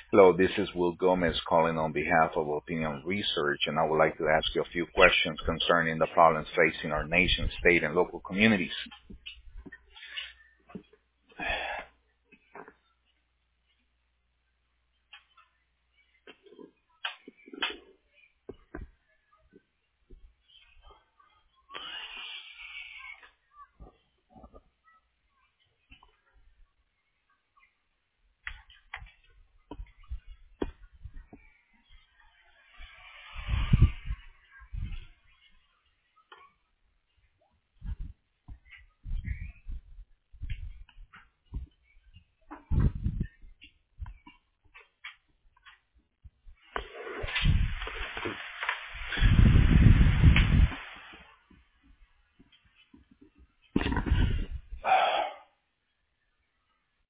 Hello, this is Will Gomez calling on behalf of Opinion Research, and I would like to ask you a few questions concerning the problems facing our nation, state, and local communities.